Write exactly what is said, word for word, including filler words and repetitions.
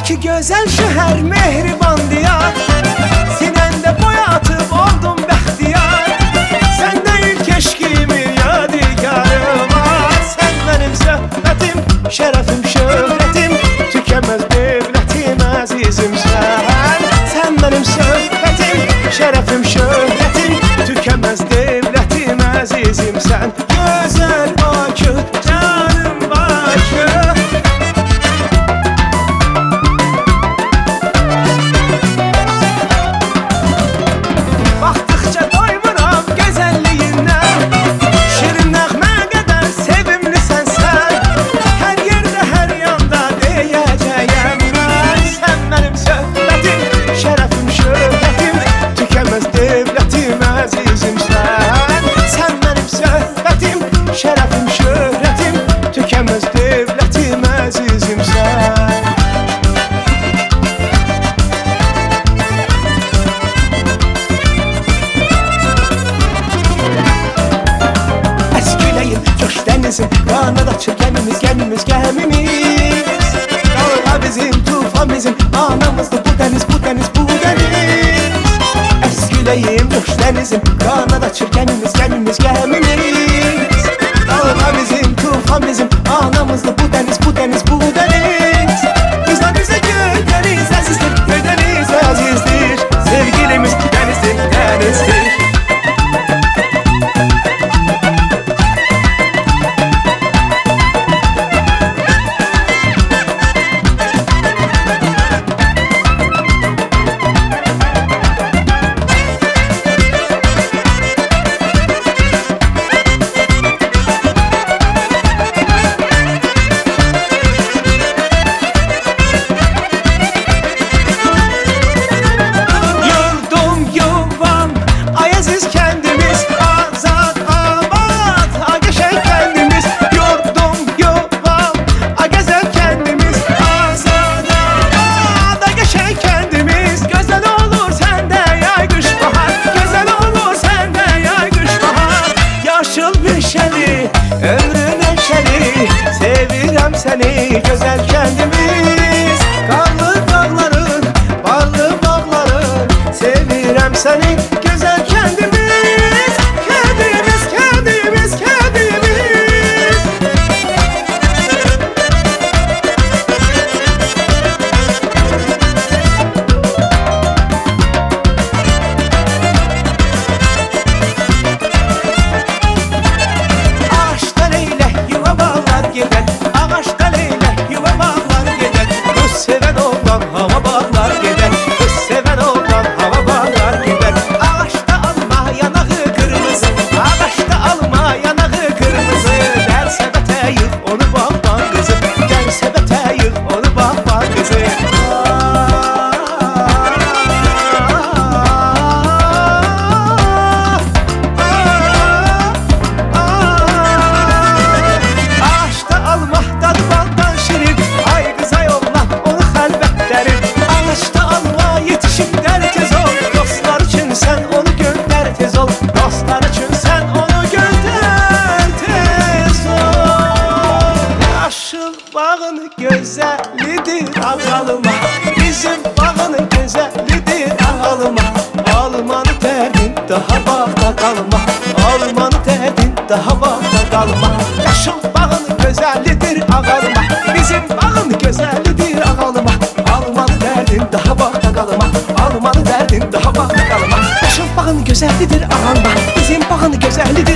Bakı gözəl şəhər, mehriban diyar. Sinəndə boya atıp oldum bəxtiyar. Səndə ilk eşkimi yadigarım var. Sən mənim söhbətim, şərəfim, şöhrətim, tükənməz dövlətim, əzizim sən. Sən mənim söhbətim, şərəfim, şöhrətim, tükənməz dövlətim, əzizim sən. Gözəl Bakı, canım Bakı. Baxdıqca doymuram gözəlliyindən, şirin nəğmə qədər sevimlisən sən. Hər yerdə, hər yanda deyəcəyəm mən. Sən mənim söhbətim, şərəfim, şöhrətim, tükənməz dövlətim, əzizim sən. Sən mənim söhbətim, şərəfim, şöhrətim, tükənməz dövlətim, əzizim sən. Əsküləyim, coş dənizim, qanad açır gəmimiz, gəmimiz, gəmimiz. Dalğa bizim, tufan bizim, anamızdır bu dəniz, bu dəniz, bu dəniz. Əsküləyim, coş dənizim, qanad açır gəmimiz, gəmimiz, gəmimiz. Dalğa bizim, tufan bizim, anamızdır bu dəniz, bu dəniz, bu dəniz. Bizə bizə Göydəniz əzizdir, Göydəniz əzizdir. Sevgilimiz dənizdir, dənizdir. Yurdum, yuvam, ay əziz kəndimiz, azad, abad, ay qəşəng kəndimiz. Yurdum, yuvam, ay gözəl kəndimiz, azad, abad, ay qəşəng kəndimiz. Gözəl olur səndə yay qış bahar, gözəl olur səndə yay qış bahar. Yaşıl meşəli, ömrü neşəli, sevirəm səni gözəl kəndimiz. Qarlı dağların, barlı bağların, sevirəm səni gözəl kəndimiz. Kəndimiz, kəndimiz, kəndimiz. Ağaçda leylək, yuva bağlar gedər. Ağaçda leylək, yuva bağlar gedər. Qız sevən oğlan hava bağlar gedər. Qız sevən oğlan hava bağlar gedər. Ağaçda alma yanağı qırmızı, ağaçda alma yanağı qırmızı. Gəl səbətə yığ onu bağban qızı, gəl səbətə yığ onu bağban qızı. Ağaçda alma dadı baldan şirin, ay qız ay oğlan onu xəlvətlərin. Ağaçda alma yetişib dəli tez ol, dostlar üçün sən onu göndər tez ol. Dostlar üçün sən onu göndər tez ol. Yaşıl bağın gözəlidir ağalıma, bizim bağın gözəlidir ağalıma. Almanı dərdin daha bağda qalma, almanı dərdin daha bağda qalma. Yaşıl bağın gözəlidir ağalıma, bizim bağın gözəlidir ağalıma. Almanı dərdin daha bağda qalma, almanı dərdin daha bağda qalma. Yaşıl bağın gözəlidir ağalıma, bizim bağın gözəlidir